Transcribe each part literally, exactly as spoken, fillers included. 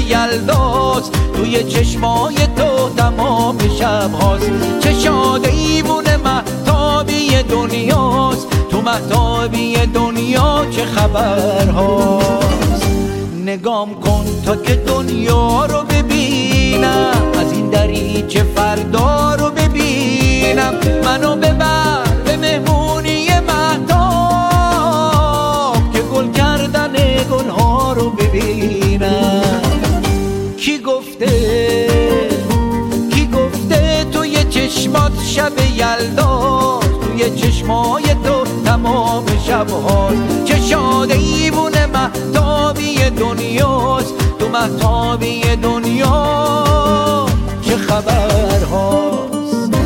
یلداست، توی چشمای تو تمام شب هاست. چه شاد ایوون مهتابی دنیاست، تو مهتابی دنیا چه خبر هاست. نگام کن تا که دنیا رو ببینم، از این دریچه فردا رو ببینم. منو ببر به مهمونی مهتاب که گل کردن گلها رو ببینم. کی گفته کی گفته توی چشمات شب یلداست، توی چشمای تو تمام شب هاست. چه شاد ایوون مهتابی دنیاست، تو مهتابی دنیا چه خبر هاست.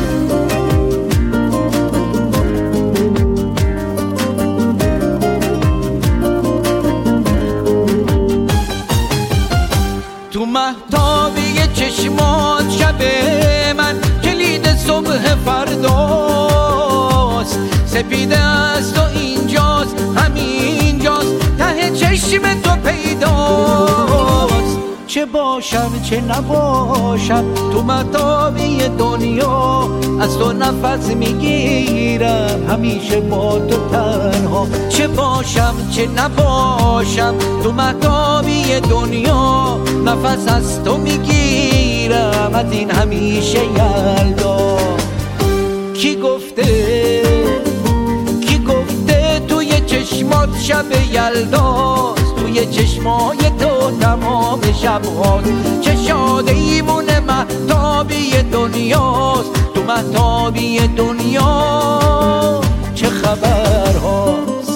تو مهتابی چشمات شب من کلید صبح فرداست. سپیده است و اینجاست، همینجاست، ته چشم تو پیداست. چه باشم چه نباشم تو مهتابی دنیا، از تو نفس میگیرم همیشه با تو تنها. چه باشم چه نباشم تو مهتابی دنیا، نفس از تو میگیرم از این همیشه یلدا. کی گفته کی گفته توی چشمات شب یلداست، توی چشمای تو تمام شب هاست. چه شاد ایوون مهتابی دنیاست، تو مهتابی دنیا چه خبر هاست.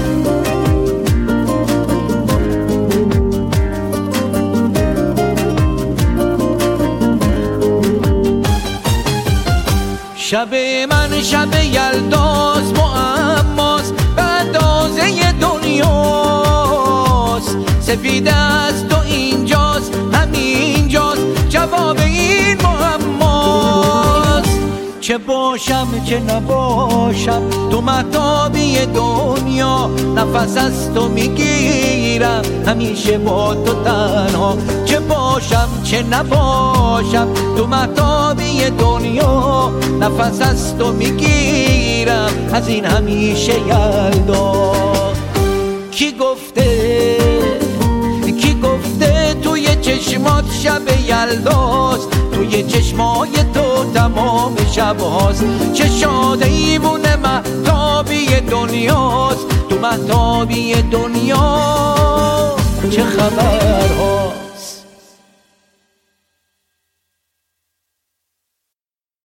شب من شب یلداست، معماست به اندازه دنیاست. سپیده است و اینجاست، همینجاست، جواب این معماست. چه باشم چه نباشم تو مهتابی دنیا، نفس از تو میگیرم همیشه با تو تنها. چه باشم چه نباشم تو مهتابی دنیا، نفس از تو میگیرم از این همیشه یلدا. کی گفته کی گفته توی چشمات شب یلداست، توی چشمای تو تمام شب هاست. چه شاد ایوون مهتابی دنیاست، تو مهتابی دنیا چه خبر هاست.